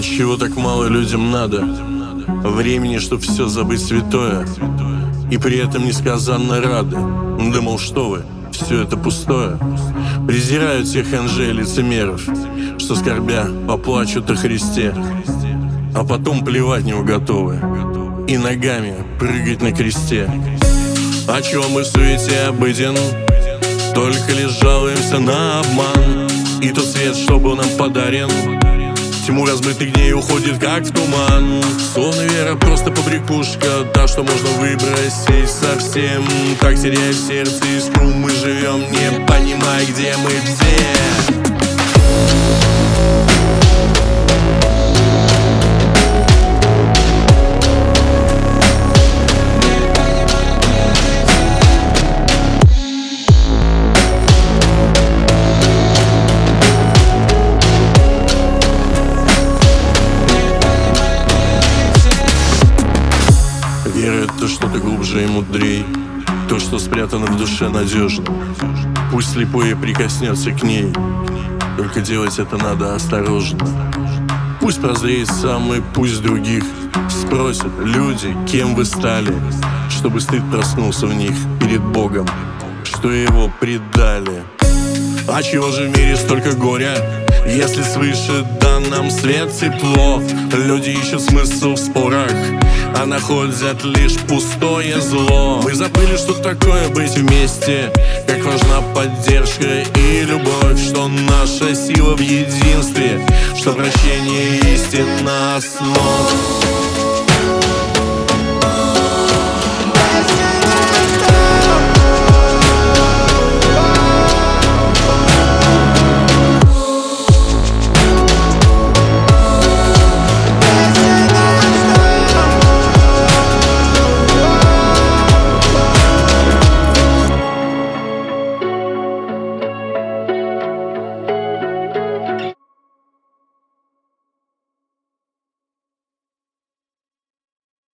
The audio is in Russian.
Чего так мало людям надо? Времени, чтоб все забыть святое, и при этом несказанно рады. Да мол, что вы, все это пустое. Презирают тех ханжей лицемеров, что скорбя поплачут о Христе, а потом плевать него готовы и ногами прыгать на кресте. О чем мы в суете обыден, только лишь жалуемся на обман. И тот свет, что был нам подарен, тьму размытых дней уходит, как в туман. Словно вера просто побрякушка, та, что можно выбросить совсем. Так теряя в сердце искру, мы живем, не понимая, где мы все. Вера — это что-то глубже и мудрей, то, что спрятано в душе, надежно. Пусть слепой прикоснется к ней, только делать это надо осторожно. Пусть прозреет сам и пусть других спросят люди, кем вы стали, чтобы стыд проснулся в них перед Богом, что его предали. А чего же в мире столько горя, если свыше дан нам свет, тепло? Люди ищут смысл в спорах, а находят лишь пустое зло. Мы забыли, что такое быть вместе, как важна поддержка и любовь, что наша сила в единстве, что прощение истинна основ.